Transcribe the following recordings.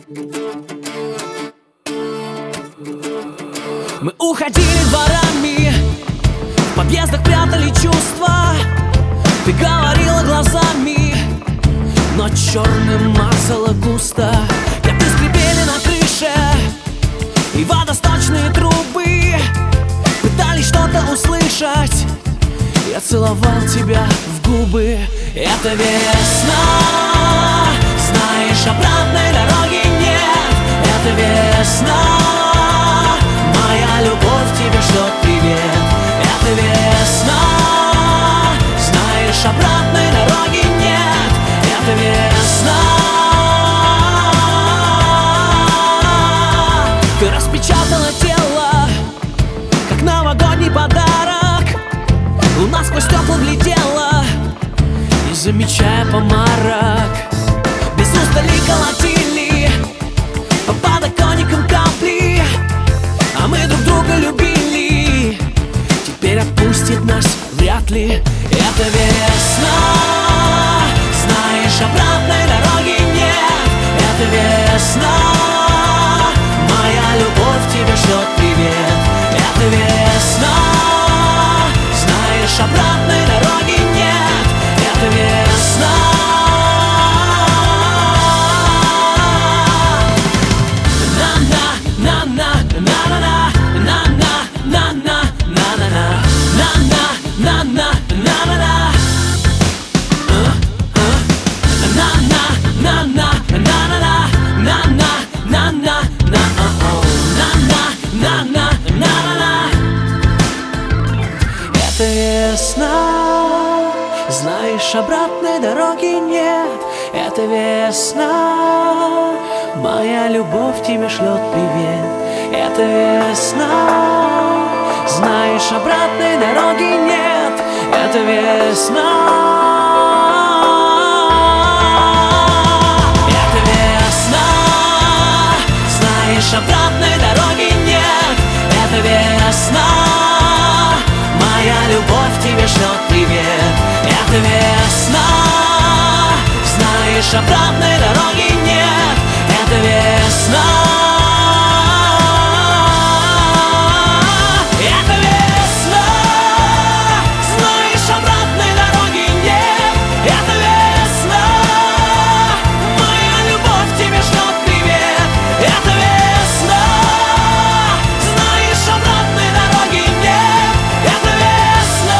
Мы уходили дворами, в подъездах прятали чувства. Ты говорила глазами, но черным мазала густо. Коты скрипели на крыше, и водосточные трубы пытались что-то услышать. Я целовал тебя в губы. Это весна, знаешь, обратной дороги нет. Это весна, моя любовь тебе шлет привет. Это весна, знаешь, обратной дороги нет. Это весна. Ты распечатала тело, как новогодний подарок. Луна сквозь стекла глядела, не замечая помарок. Без устали колотили по подоконникам капли, а мы друг друга любили. Теперь отпустит нас вряд ли. Это весна, знаешь, обратной дороги нет. Это весна, моя любовь тебе шлет привет. Это весна, знаешь, обратной дороги нет. Это весна. Это весна, знаешь, обратной дороги нет. Это весна, моя любовь тебе шлет привет. Это весна, знаешь, обратной дороги нет. Это весна. Это весна, знаешь, обратной дороги нет. Это весна, моя любовь тебе шлет привет. Это весна, знаешь, обратной дороги нет. Это весна. Это весна, знаешь, обратной дороги нет. Это весна, моя любовь тебе шлет привет. Это весна, знаешь, обратной дороги нет. Это весна.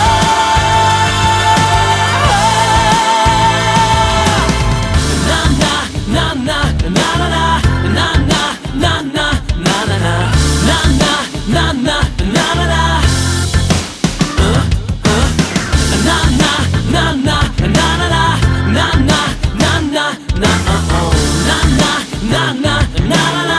Na na na